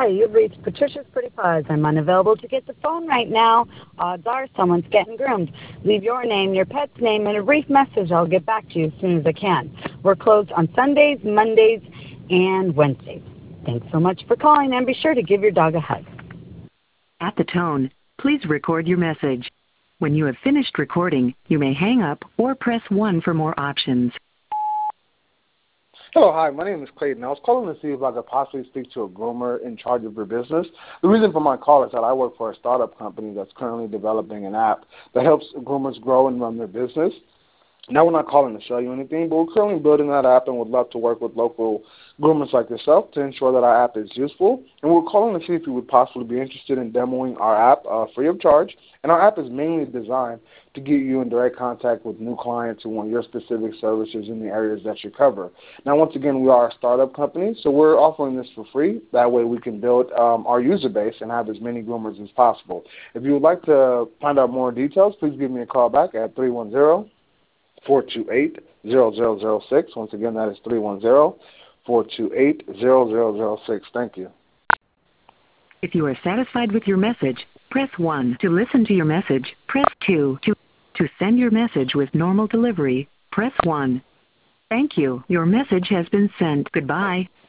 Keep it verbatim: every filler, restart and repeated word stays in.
Hi, you've reached Patricia's Pretty Paws. I'm unavailable to get the phone right now. Odds are someone's getting groomed. Leave your name, your pet's name, and a brief message. I'll get back to you as soon as I can. We're closed on Sundays, Mondays, and Wednesdays. Thanks so much for calling, and be sure to give your dog a hug. At the tone, please record your message. When you have finished recording, you may hang up or press one for more options. Hello, hi, my name is Clayton. I was calling to see if I could possibly speak to a groomer in charge of your business. The reason for my call is that I work for a startup company that's currently developing an app that helps groomers grow and run their business. Now, we're not calling to show you anything, but we're currently building that app and would love to work with local groomers like yourself to ensure that our app is useful. And we're calling to see if you would possibly be interested in demoing our app uh, free of charge. And our app is mainly designed to get you in direct contact with new clients who want your specific services in the areas that you cover. Now, once again, we are a startup company, so we're offering this for free. That way we can build um, our user base and have as many groomers as possible. If you would like to find out more details, please give me a call back at three one zero, four two eight, zero zero zero six. Once again, that is three one zero, four two eight, zero zero zero six. Thank you. If you are satisfied with your message, press one. To listen to your message, press two. To, to send your message with normal delivery, press one. Thank you. Your message has been sent. Goodbye.